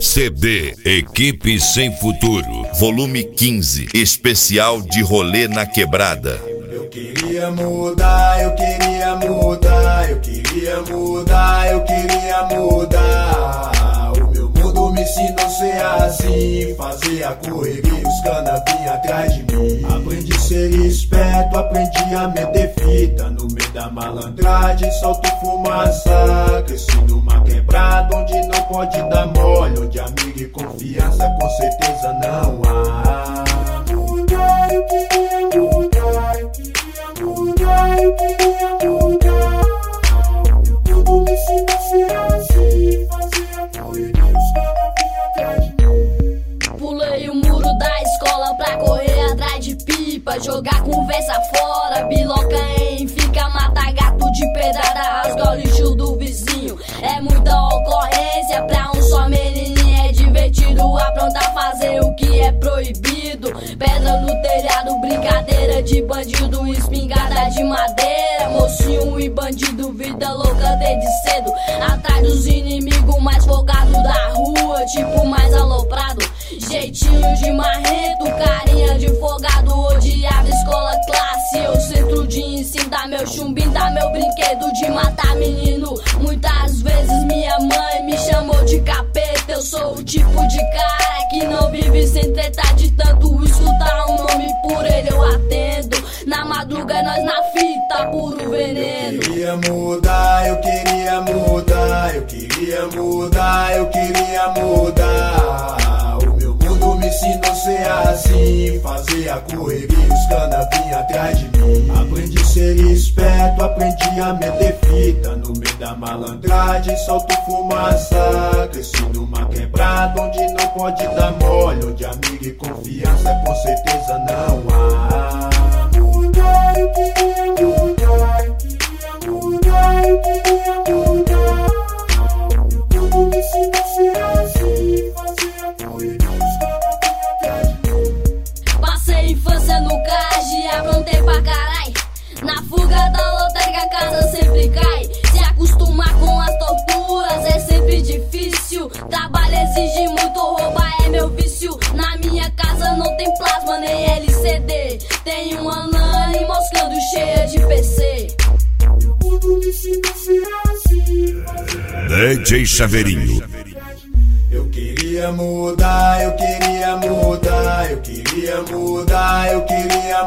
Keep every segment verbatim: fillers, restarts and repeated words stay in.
C D Equipe Sem Futuro, volume quinze, especial de Rolê na Quebrada. Eu queria mudar, eu queria mudar, eu queria mudar, eu queria mudar. O meu mundo me ensinou a ser assim, fazer a correria, os cana vinha atrás de mim. Aprendi a ser esperto, aprendi a meter fita, no meio da malandragem solto fumaça. Cresci numa quebrada onde não pode dar mole, onde amigo e confiança com certeza não há. Mudar, eu queria mudar, eu queria mudar, eu queria mudar. Tudo me ensina a ser assim, fazer a correria, os cana vinha atrás de mim. Pulei o muro da escola pra correr atrás de pipa, jogar conversa fora, biloca em fica, mata gato de pedrada, rasga o lixo do vizinho. É muita ocorrência pra um só menininho, é divertido aprontar, fazer o que é proibido. Pedra no telhado, brincadeira de bandido, espingarda de madeira, mocinho e bandido, vida louca desde cedo, atrás dos inimigos mais folgados da rua, tipo mais aloprado, jeitinho de marrento, carinha de folgado, odiava escola classe, eu centro de ensino, dá meu chumbinho, dá meu brinquedo de matar menino. Muitas vezes minha mãe me chamou de capeta, eu sou o tipo de cara que não vive sem treta, de tanto escutar um nome por ele eu atendo. Na madruga nós na fita, puro veneno. Eu queria mudar, eu queria mudar, eu queria mudar, eu queria mudar. O meu mundo me ensinou a ser assim, fazer a correria, os cana vinha atrás de mim. Aprendi a ser esperto, aprendi a meter fita, no meio da malandragem solto fumaça. Cresci numa quebrada onde não pode dar mole, onde amigo e confiança com certeza não há. Mudar, eu queria mudar, eu queria mudar, eu queria mudar. Tudo me ensina a ser assim, fazer a correria, os cana vinha atrás de mim. Passei infância no cage, aprontei pra carai. Na fuga da lotérica a casa sempre cai. Se acostumar com as torturas é sempre difícil. Trabalho exige muito, roubar é meu vício. Na minha casa não tem plasma nem L C D, tem uma lã e moscando cheia de P C. Tudo me ensina a ser assim, fazer D J Chaveirinho. Eu queria mudar, eu queria mudar, eu queria mudar, eu queria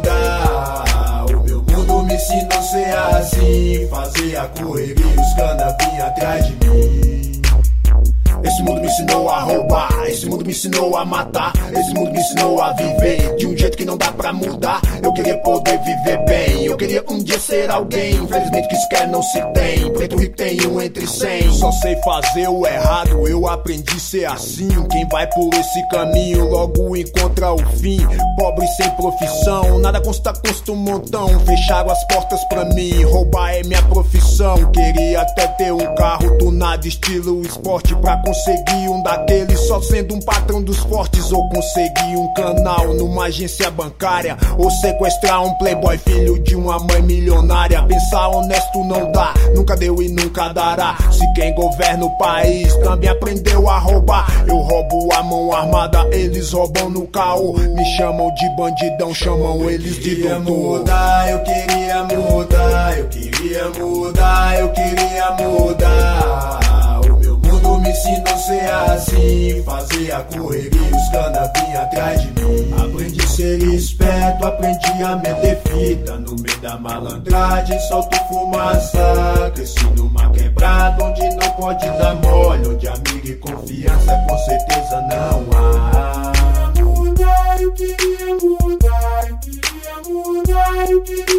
mudar. O meu mundo me ensinou a ser assim, fazer a correria, os cana vinha atrás de mim. Esse mundo me ensinou a roubar, esse mundo me ensinou a matar, esse mundo me ensinou a viver de um jeito que não dá pra mudar. Eu queria poder viver bem, eu queria um dia ser alguém, infelizmente que isso quer não se tem, preto rico tem um entre cem. Só sei fazer o errado, eu aprendi a ser assim. Quem vai por esse caminho logo encontra o fim. Pobre sem profissão, nada consta, custa um montão. Fecharam as portas pra mim, roubar é minha profissão. Queria até ter um carro tunado estilo esporte, pra conseguir um daqueles só sendo um patrão dos fortes, ou conseguir um canal numa agência bancária, ou sequestrar um playboy filho de uma mãe milionária. Pensar honesto não dá, nunca deu e nunca dará. Se quem governa o país também aprendeu a roubar, eu roubo a mão armada, eles roubam no caô. Me chamam de bandidão, chamam eles de doutor. Mudar, eu queria mudar, eu queria mudar, eu queria mudar. Me ensinou a ser assim, fazer a correria, os cana vinha atrás de mim. Aprendi a ser esperto, aprendi a meter fita, no meio da malandragem solto fumaça. Cresci numa quebrada onde não pode dar mole, onde amigo e confiança com certeza não há. Mudar, eu queria mudar, eu queria mudar, eu queria